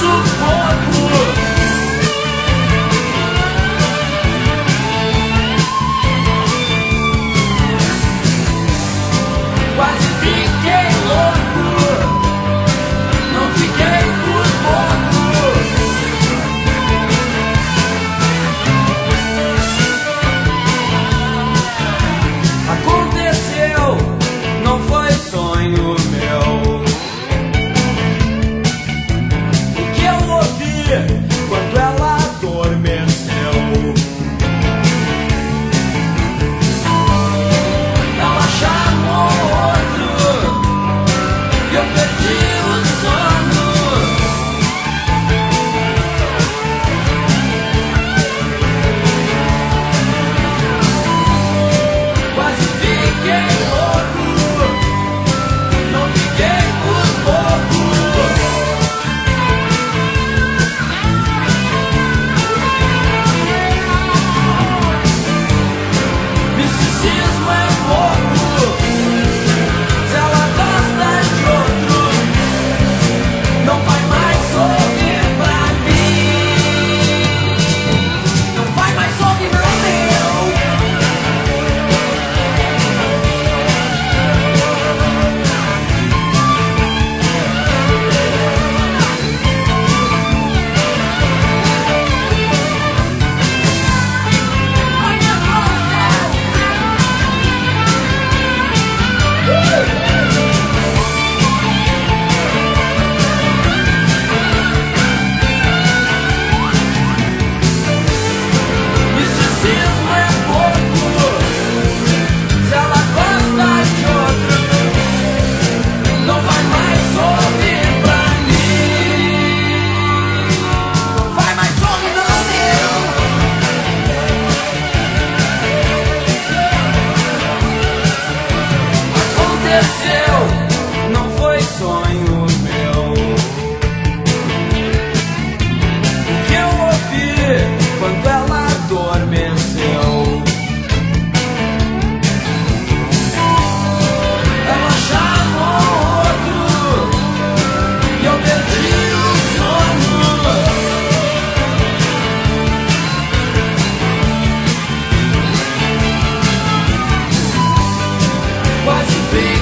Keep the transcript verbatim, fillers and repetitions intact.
sufoco. Quase fiquei louco, não fiquei por pouco. Aconteceu, não foi sonho meu. O que eu ouvi quando ela adormeceu? Ela chamou outro e eu perdi o sono. Quase fiquei louco, não fiquei por pouco. Misticismo é pouco, se ela gosta de outro, não vai mais sorrir pra mim. Não vai mais sorrir pra mim. Misticismo é pouco, se ela gosta de outro, não vai mais sorrir pra mim. Não vai mais sorrir pra mim. Aconteceu, não foi sonho meu. O que eu ouvi quando ela adormeceu? Ela chamou outro e eu perdi o sono. Quase fiquei